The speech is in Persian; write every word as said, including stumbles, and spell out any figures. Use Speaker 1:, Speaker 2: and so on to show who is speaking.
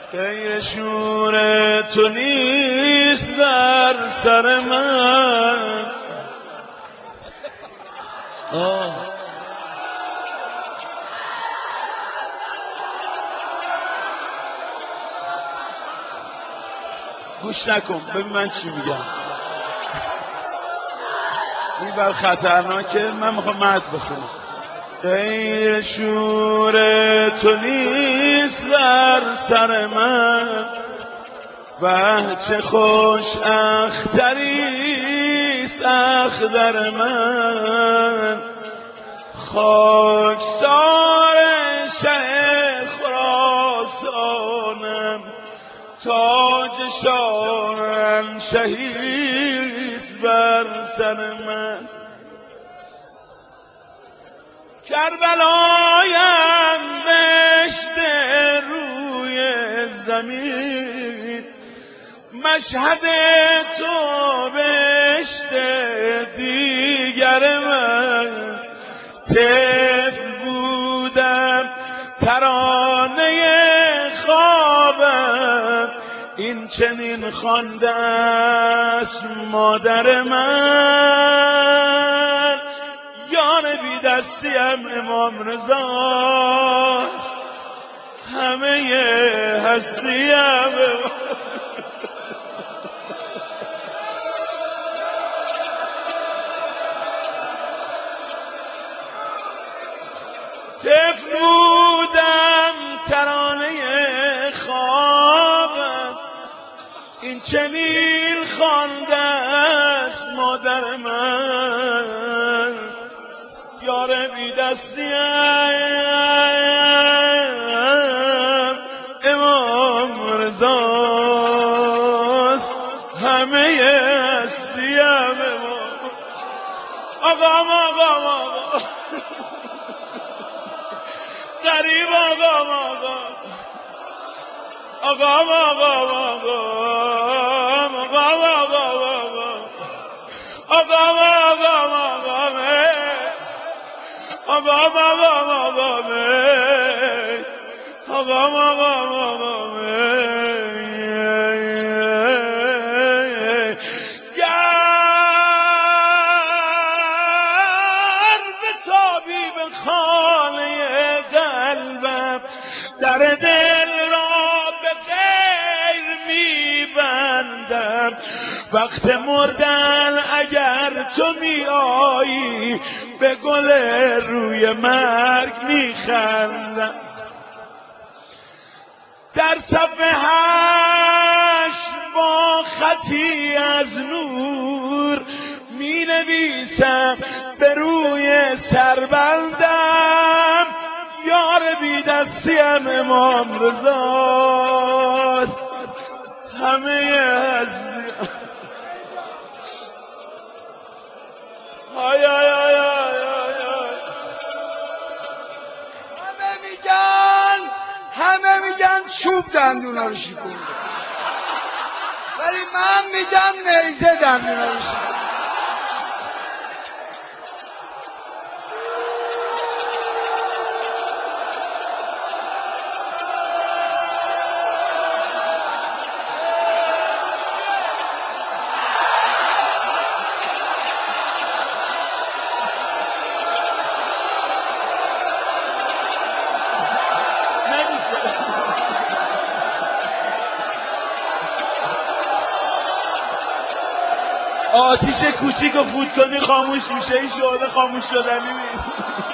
Speaker 1: غیر شور تو نیست در سر من. آه گوش نکن ببین من چی میگم. این بر خطرناکه. من میخوام متن بخونم. غیر شور تو نیست در سر من، و چه خوش اختریست اختر من. خاکسار شه خراسانم، تاج شاهنشهیست بر سر من. کربلایم بهشت روی زمین، مشهد تو بهشت دیگر من. طفل بودم ترانه خوابم، این چنین خوانده است مادر من. یار بی دستیم امام رضاست، همه هستیم طفل بودم ترانه خوابم، این چنین خوانده است مادر من. یار بی دستیم امام رضاست، همه هستیم امام. آقام آقام آقام قریب آقام آقام آقام آقام آقام آقام آقام آقام آقام آقام آقام آقام آقام آقام گر بتابی به خانه قلبم، در دل را به غیر میبندم. وقت مردن اگر تو می آیی، به گل روی مرگ میخندم. در صفحه هشت با خطی از نور می نویسم، به روی سربندم. یار بی دستیم امام رضاست، همه هستیم. آی آی آی آی آی.
Speaker 2: همه میگن همه میگن چوب دندونا رو شکونده، ولی من میگم نیزه دندونا رو شکونده.
Speaker 1: آتیش کوچیک رو فوت کنی خاموش میشه. این شعله خاموش شدنی نیست.